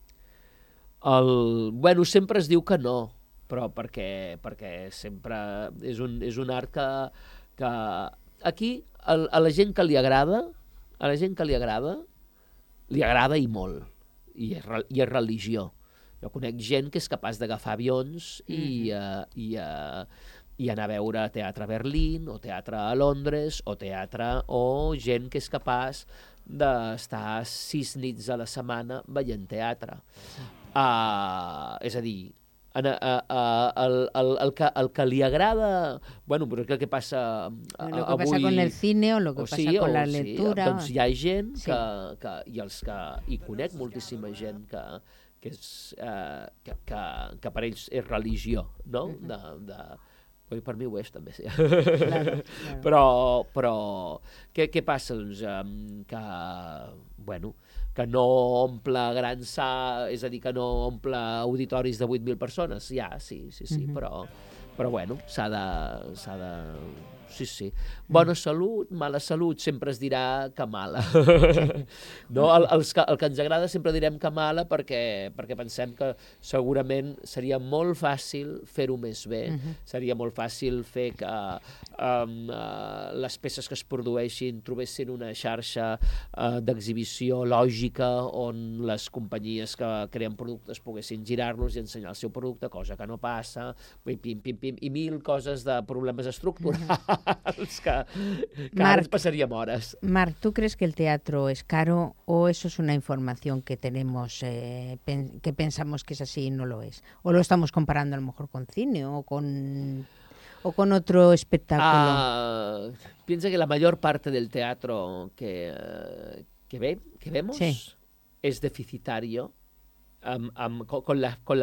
Bueno, sempre es diu que no, però perquè sempre és un art que aquí a la gent que li agrada, li agrada i molt, i és religió. Jo conec gent que és capaç d'agafar avions i anar a veure teatre a Berlín, o teatre a Londres, o gent que és capaç d'estar 6 nits a la setmana veient teatre. És a dir, el que li agrada... Bueno, però és el que passa avui... Lo que passa con el cine o lo que passa con la lectura... Doncs hi ha gent i conec moltíssima gent que per ells és religió, no? Per mi ho és, també, sí. Claro. Però què passa? Doncs que no omple grans és a dir, que no omple auditoris de 8.000 persones, sí, però bueno, s'ha de... Sí. Bona salut, mala salut, sempre es dirà que mala. No? El que ens agrada sempre direm que mala perquè pensem que segurament seria molt fàcil fer-ho més bé. Seria molt fàcil fer que les peces que es produeixin trobessin una xarxa d'exhibició lògica on les companyies que creen productes poguessin girar-los i ensenyar el seu producte, cosa que no passa, i mil coses de problemes estructurals que ara ens passaríem hores. Marc, ¿tú crees que el teatro es caro o eso es una información que tenemos, que pensamos que es así y no lo es? ¿O lo estamos comparando a lo mejor con cine o con otro espectáculo? Piensa que la mayor parte del teatro que vemos es deficitario. Con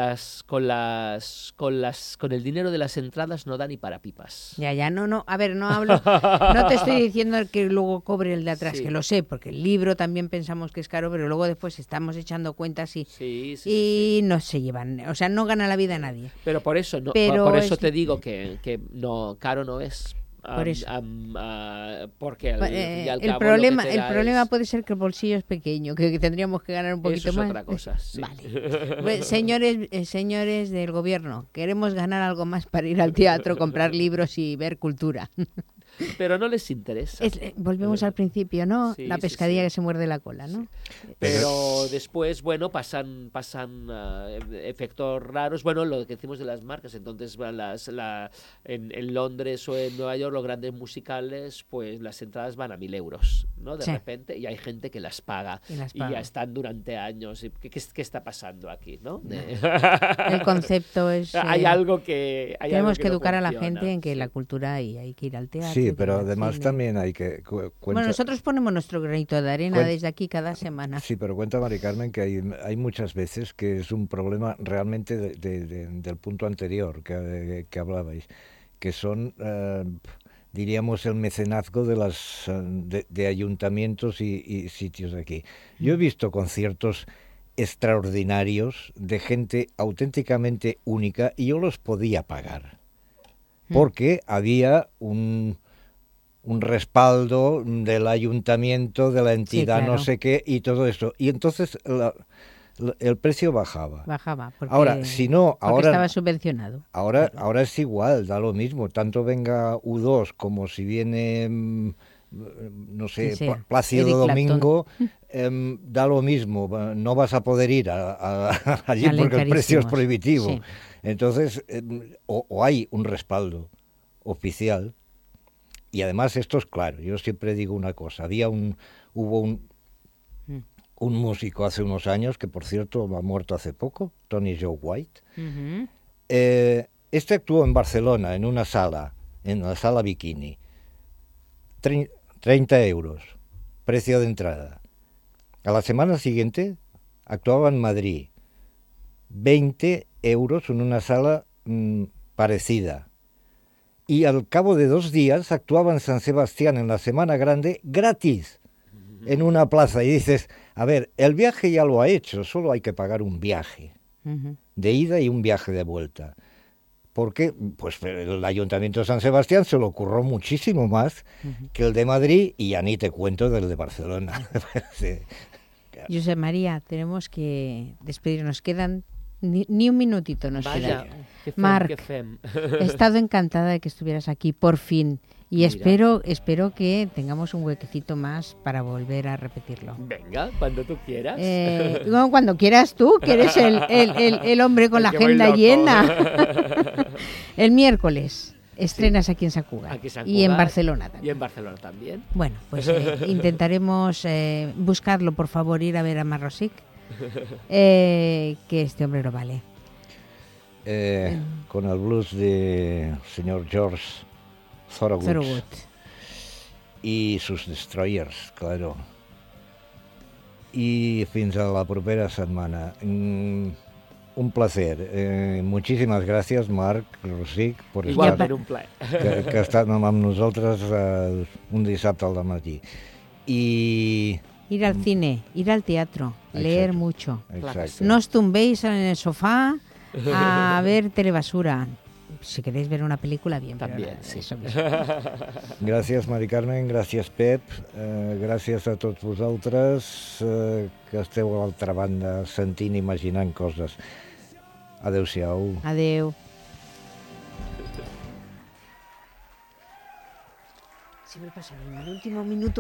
el dinero de las entradas no da ni para pipas. Ya, no, a ver, no hablo, no te estoy diciendo que luego cobre el de atrás, que lo sé, porque el libro también pensamos que es caro, pero luego después estamos echando cuentas y no se llevan, o sea, no gana la vida nadie. Pero por eso te digo que no, caro no es. Por eso. Porque el problema puede ser que el bolsillo es pequeño, que tendríamos que ganar un poquito eso más. Es otra cosa, sí. Vale. Pues, señores del gobierno, queremos ganar algo más para ir al teatro, comprar libros y ver cultura. Pero no les interesa. Volvemos al principio, ¿no? Sí, la pescadilla que se muerde la cola, ¿no? Sí. Pero después, bueno, pasan efectos raros. Bueno, lo que decimos de las marcas. Entonces, en Londres o en Nueva York, los grandes musicales, pues las entradas van a 1.000 euros, ¿no? De repente, y hay gente que las paga. Y ya están durante años. ¿Qué está pasando aquí, no? El concepto es... hay algo que... tenemos que educar a la gente en que la cultura hay que ir al teatro. Sí, pero además también hay que... Bueno, nosotros ponemos nuestro granito de arena desde aquí cada semana. Sí, pero cuenta Mari Carmen que hay muchas veces que es un problema realmente del punto anterior que hablabais, que son, diríamos, el mecenazgo de ayuntamientos y sitios aquí. Yo he visto conciertos extraordinarios de gente auténticamente única y yo los podía pagar, porque había un respaldo del ayuntamiento, de la entidad, sí, claro, no sé qué, y todo eso. Y entonces el precio bajaba. Porque, ahora, si no, ahora estaba subvencionado. Ahora es igual, da lo mismo. Tanto venga U2 como si viene, no sé, Plácido Eric Domingo, da lo mismo. No vas a poder ir allí porque el precio es prohibitivo. Sí. Entonces, o hay un respaldo oficial. Y además esto es claro, yo siempre digo una cosa, hubo un músico hace unos años, que por cierto ha muerto hace poco, Tony Joe White. Este actuó en Barcelona, en una sala, en la sala Bikini. 30 euros, precio de entrada. A la semana siguiente actuaba en Madrid, 20 euros en una sala parecida. Y al cabo de 2 días actuaba en San Sebastián en la Semana Grande gratis, en una plaza. Y dices, a ver, el viaje ya lo ha hecho, solo hay que pagar un viaje de ida y un viaje de vuelta. Porque pues el Ayuntamiento de San Sebastián se lo ocurrió muchísimo más que el de Madrid, y ya ni te cuento del de Barcelona. Sí. Josep María, tenemos que despedirnos. Quedan ni un minutito nos queda. Marc, he estado encantada de que estuvieras aquí por fin y espero que tengamos un huequecito más para volver a repetirlo. Venga, cuando tú quieras. No, cuando quieras tú, que eres el hombre con la agenda llena. El miércoles estrenas aquí en Sant Cugat y en Barcelona también. Y en Barcelona también. Bueno, pues intentaremos buscarlo, por favor, ir a ver a Marrosic. Que este hombre lo vale. Con el blues de señor George Thorogood y sus Destroyers, claro. I fins a la propera setmana. Un placer. Muchísimas gracias, Marc Rosic, por estar, que ha estat amb nosaltres un dissabte al matí. I ir al cine, ir al teatro, leer mucho. Exacto. No os tumbéis en el sofá a ver telebasura. Si queréis ver una película, bien. También, sí. Eso Gràcies, Mari Carmen, gràcies, Pep, gràcies a tots vosaltres que esteu a l'altra banda sentint i imaginant coses. Adéu-siau. Adéu. Siempre pasa en el último minuto.